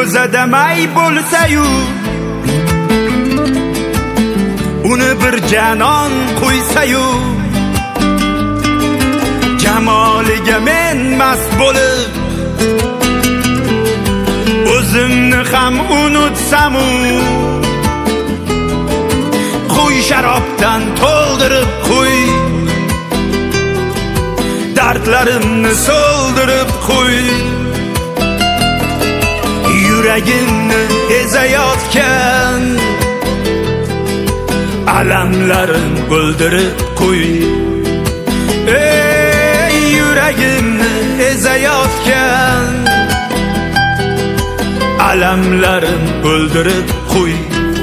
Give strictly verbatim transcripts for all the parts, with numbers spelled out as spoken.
ko'zada may bo'lsa-yu, uni bir janon qo'ysa-yu, jamoliga men mast bo'lib o'zimni ham unutsam-u, qo'y sharobdan to'ldirib qo'y, dardlarimni so'ldirib qo'y, yuragimni ezayotgan alamlarim o'ldirib qo'y. Ey yuragimni ezayotgan alamlarim o'ldirib qo'y.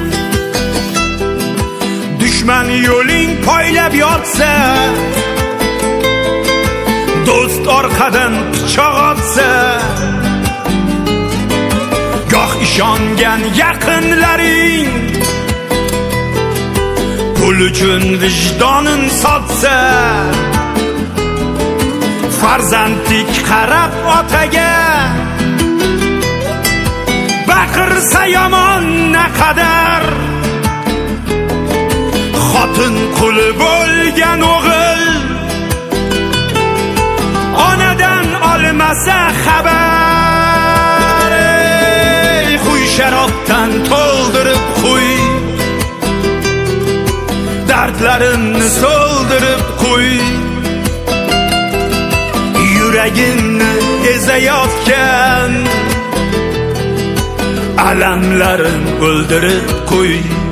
Dushman yo'ling poylab yotsa, do'st orqadan pichoq otsa, goh ishongan yaqinlaring pul uchun vijdonin sotsa, farzandlik qarab otaga baqirsa yomon naqadar, xotin quli bo'lgan o'g'il onadan olmasa xabar. Ey qo'y sharobdan to'ldirib qo'y, dardlarimni so'ldirib qo'y, yuragimni ezayotgan alamlarim o'ldirib qo'y.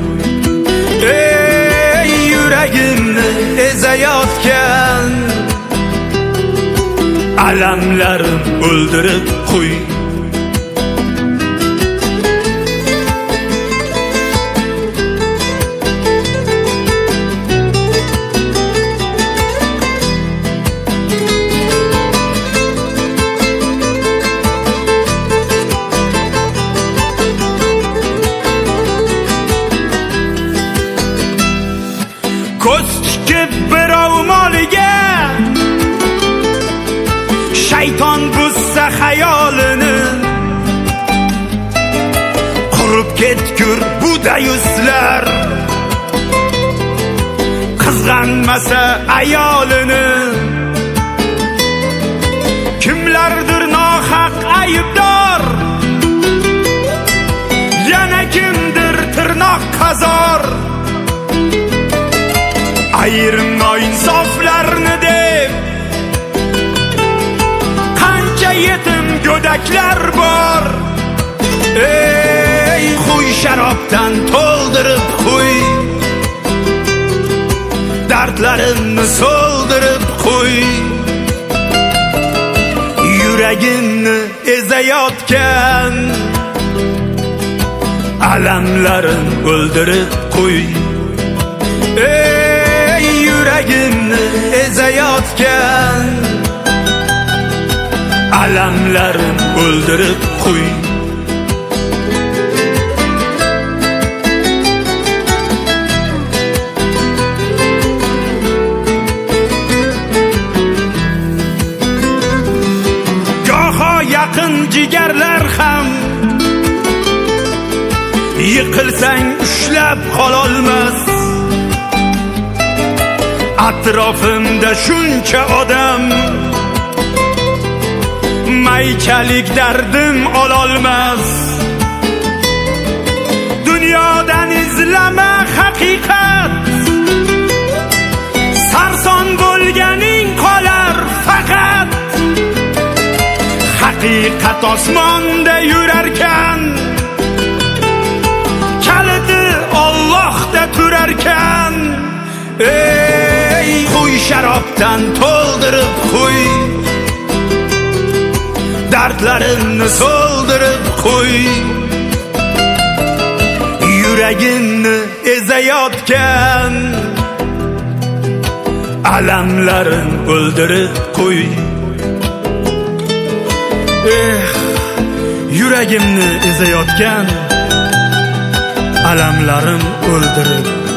Ey yuragimni ezayotgan alamlarim o'ldirib qo'y. Ko'z tikib birov moliga shayton buzsa xayolini, qurib ketgur bu dayuslar qizg'anmasa ayolini. Kimlardir nohaq aybdor, yana kimdir tirnoq qazor, ayrim noinsoflarni deb qancha yetim go'daklar bor. Ey qo'y sharobdan to'ldirib qo'y, dardlarimni so'ldirib qo'y, yuragimni ezayotgan alamlarim o'ldirib qo'y. Ey yuragimni ezayotgan alamlarim o'ldirib qo'y. Goho yaqin jigarlar ham yiqilsang ushlab qololmas. Atrofimda shuncha odam maychalik dardim ololmas. Dunyodan izlama haqiqat, sarson bo'lganing qolar faqat. Haqiqat osmonda yurarkan, kaliti Allohda turarkan. Ey qo'y sharobdan to'ldirib qo'y, dardlarimni so'ldirib qo'y, yuragimni ezayotgan alamlarim o'ldirib qo'y. Eh, yuragimni ezayotgan alamlarim o'ldirib